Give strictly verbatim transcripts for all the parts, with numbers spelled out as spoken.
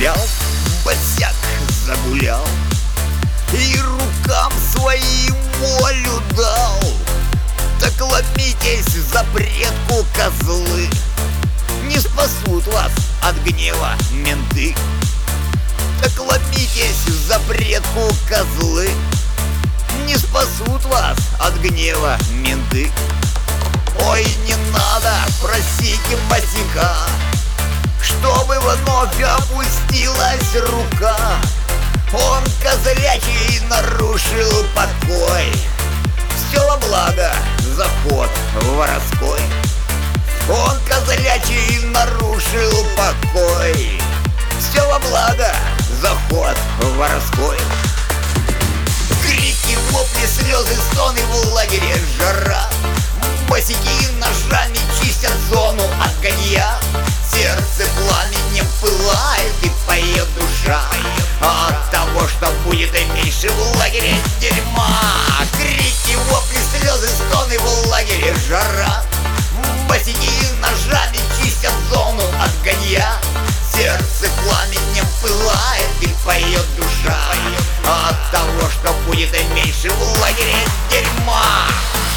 взял, босяк загулял и рукам своим волю дал. Так ломитесь за предку, козлы, не спасут вас от гнева менты. Так ломитесь за предку, козлы, не спасут вас от гнева менты. Ой, не надо просить босяка, чтобы вновь опустилась рука. Он козлячий нарушил покой, все во благо заход воровской. Он козлячий нарушил покой, все во благо заход воровской. Крики, вопли, слезы, стоны, в лагере жара. Босяки ножами чистят зону от конья. Сердце пламенем пылает и поет душа от того, что будет и меньше в лагере дерьма. Крики, вопли, слезы, стоны, в лагере жара. Босяки ножами чистят зону от конья. Сердце пламенем пылает и поет душа от того, что будет и меньше в лагере дерьма.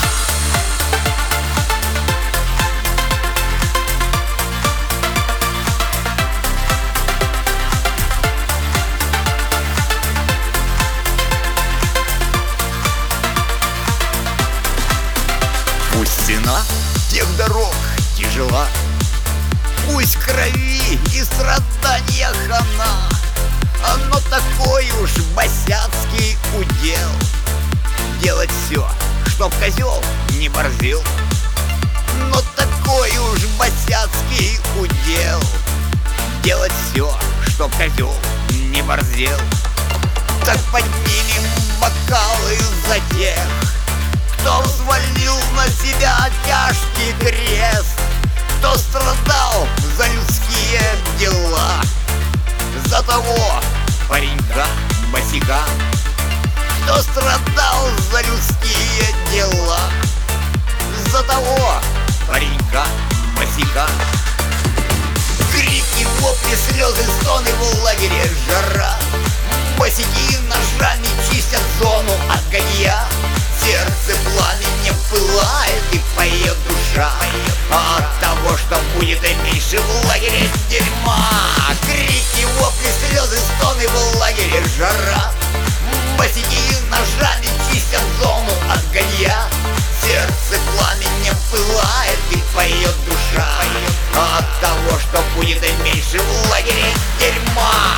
Пусть цена тех дорог тяжела, пусть крови и страдания хана, но такой уж босяцкий удел делать все, чтоб козел не борзел. Но такой уж босяцкий удел делать все, чтоб козел не борзел. Так поднимем бокалы за тех, кто взвалил на себя тяжкий крест, кто страдал за людские дела, за того паренька босяка, кто страдал за людские дела, за того паренька босяка. Крики, вопли, слезы, стоны, в лагере жара. Босяки ножами чистят зону от конья. Сердце пламенем пылает и поет душа от того, что будет и меньше в лагере дерьма. Крики, вопли, слезы, стоны, в лагере жара. Босяки ножами чистят зону от конья. Сердце пламенем пылает и поет душа от того, что будет и меньше в лагере дерьма.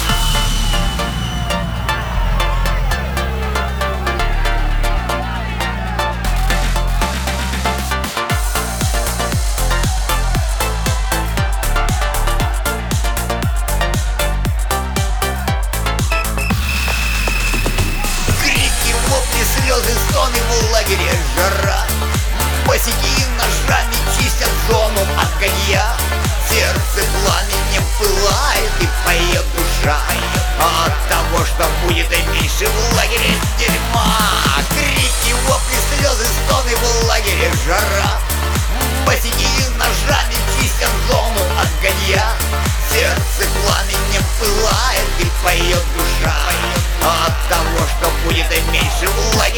Слезы, стоны, в лагере жара. Босяки ножами чистят зону от конья. Сердце пламенем пылает и поет душа от того, что будет и меньше в лагере дерьма. Крики, вопли, слезы, стоны, в лагере жара. Босяки ножами чистят зону от конья. Сердце пламенем пылает и поет душа от того, что будет и меньше в лагере.